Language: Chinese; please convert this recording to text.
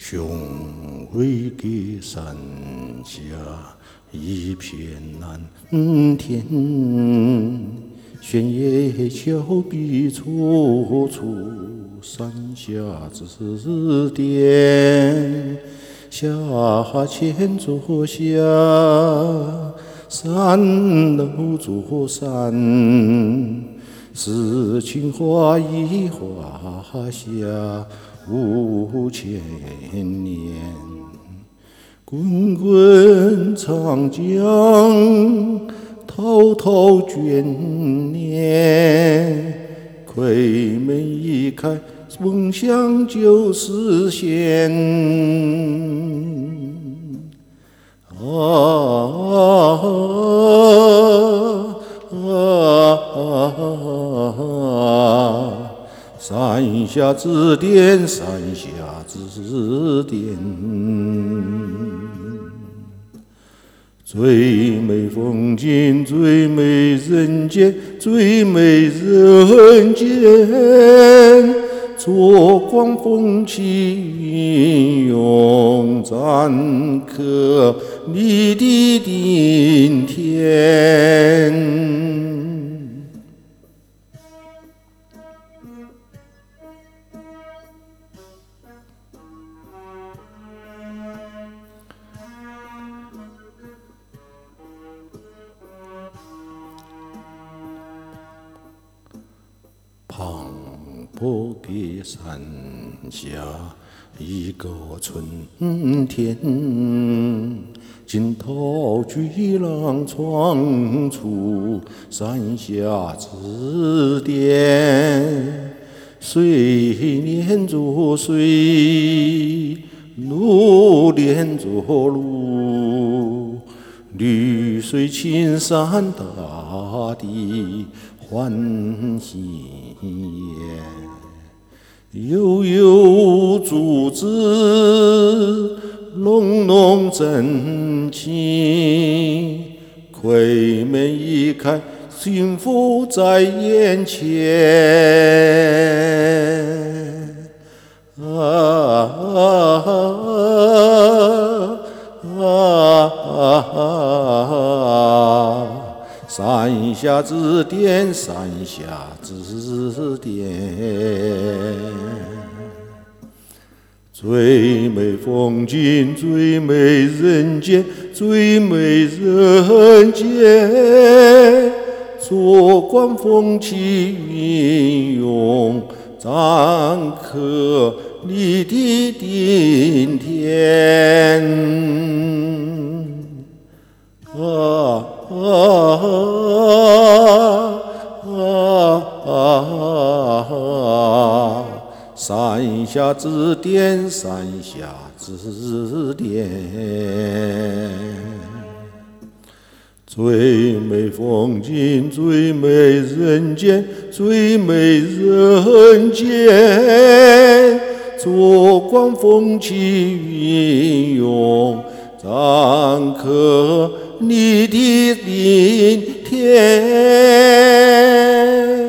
雄伟的山下一片蓝天，悬崖峭壁处处山下指点。下千座下，山楼座山，诗情画意画下5000年。滚滚长江，滔滔眷恋，窥门一开，梦想就实现。山下指点，山下指点。最美风景，最美人间，最美人间。左光风起云涌，篆刻你的顶天。磅礴的山下一个春天，惊涛巨浪闯出山下指点。水连着水，路连着路，绿水青山大地欢喜颜。悠悠竹枝，浓浓真情，窥门一开，幸福在眼前。山下指点，山下指点。最美风景，最美人间，最美人间。左光风起云涌，篆刻你的顶天。山下指点，山下指点。最美风景，最美人间，最美人间。左光风起云涌，篆刻你的顶天。